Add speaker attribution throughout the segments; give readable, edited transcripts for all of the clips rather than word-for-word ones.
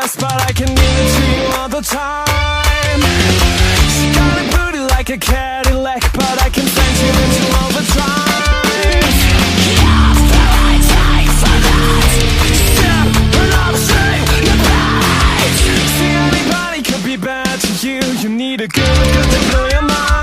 Speaker 1: fast, but I can give it to you all the time. She got a booty like a Cadillac, but I can send you into all the drives. You're the right type for that. Step and I'm saying you're right. See, anybody could be bad to you. You need a good to blow your mind.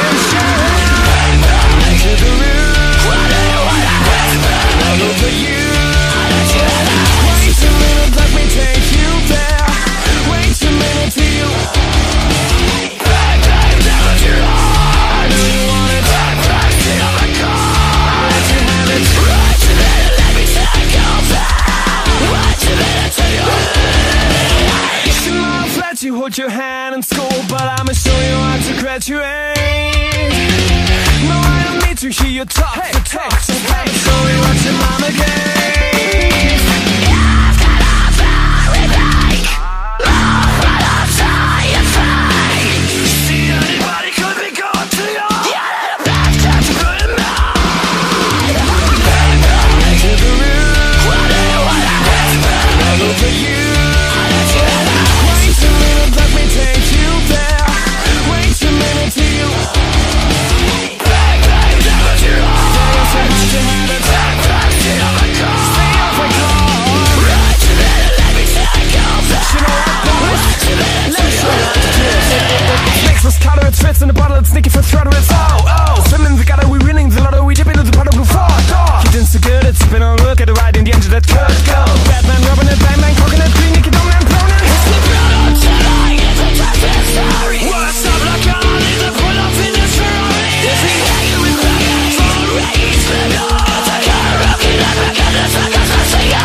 Speaker 1: To the roof. What do you wanna whisper? All over you. Wait a minute, let me take you there. Wait a minute till you. Bang, bang, that was your heart. I know you want it. Bang, bang, sit on my car. I'll let you have it. Wait a minute, let me take you back. Wait a minute till you. She might have let you hold your hand in school, but I'ma show you how to graduate. No, I don't need to hear you talk the talk. So let me show you what your mama gave. I've got a very big love, but I'll tell you fake. See, anybody could be good to you. You need a bad touch to put in mind. Bang, bang, to the roof. What do you wanna whisper? All over you. I'll let you have it. Wait a minute, let me take you there. Wait a minute till you. It fits in the bottle, it's sneaky for throttle, it's oh. Swimming the gutter, we winning the lotto, we dip into the bottle before you didn't so good, it's been on look at the ride in the engine that could go. Batman, Robin, and Bang, coconut, green, Nicky, Dolan, and Pronin. It's the brown tonight, it's a perfect story. What's up, like I need to put up in this story. Is he hanging with the guys on the race? Let me know, it's a car, rocking like a gun, it's like a sassy.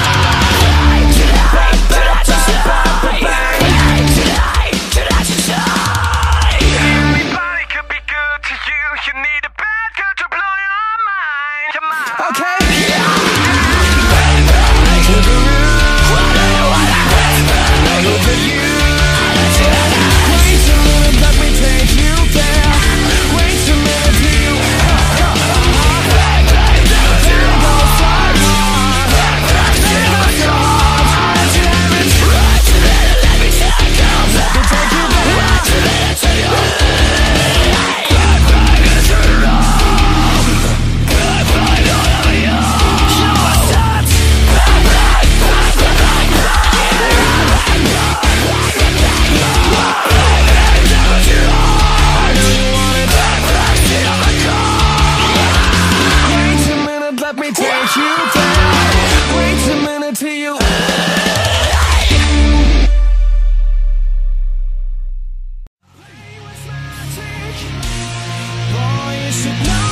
Speaker 1: Should know